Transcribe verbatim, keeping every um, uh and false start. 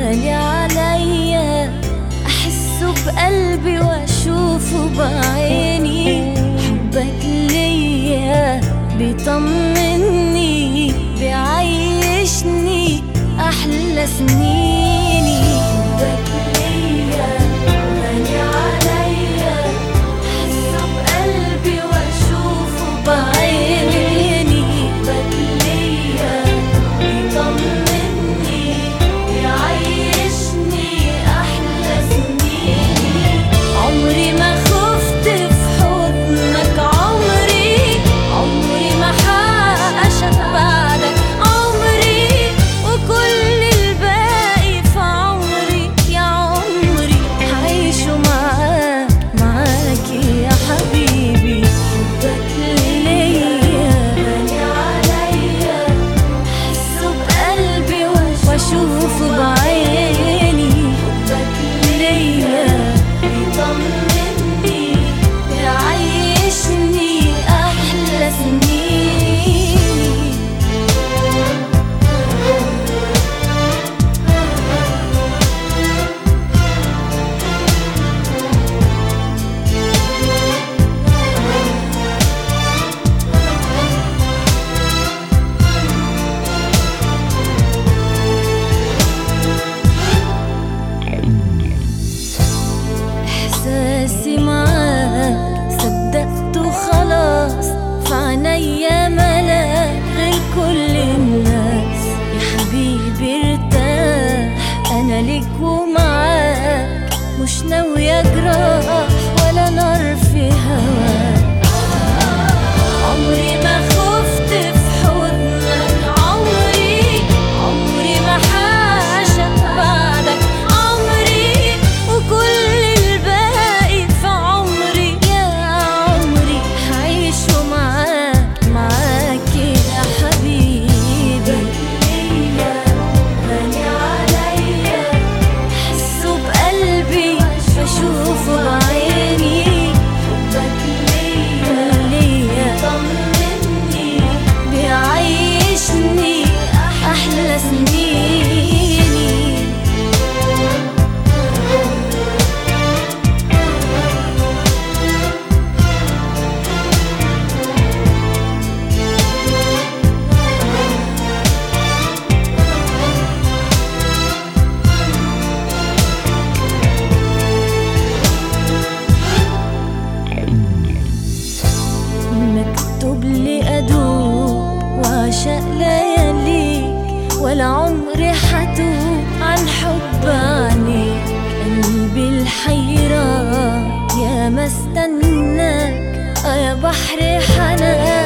غالي عليا، احسه بقلبي واشوفه بعيني. حبك ليا بيطمني، بيعيشني احلى سنيني. حبك ليا غالي عليا، احسه بقلبي واشوفه بعيني. حبك ليا بيطمني، بيعيشني احلى سنيني. عمري ما خفت في حضنك، عمري عمري ما حاشا بعدك عمري، وكل الباقي في عمري يا عمري هعيشه معاك معاك يا حبيبي. حبك ليا غالي عليا، احسه بقلبي واشوفه بعيني. حبك ليا بيطمني، بيعيشني احلى سنيني. احساسي معاك صدقته خلاص، في عينيا ملاك غير كل الناس. يا حبيبي ارتاح، انا ليك ومعاك، مش ناوية جراح ولا نار في هواك. عمري ما خفت في حضنك، عمري عمري ما حاشا بعدك عمري، وكل الباقي في عمري يا عمري هعيشه معاك معاك يا حبيبي. ليا غالي عليا، احسه بقلبي بشوفه بعيني. حبك ليا ليا طمني، بيعيشني احلى سنيني. مكتوب لي أدوب وعشق لياليك، ولا عمري حتوب عن حب عنيك. قلبي الحيران يا ما استناك، آه يا بحر حنان.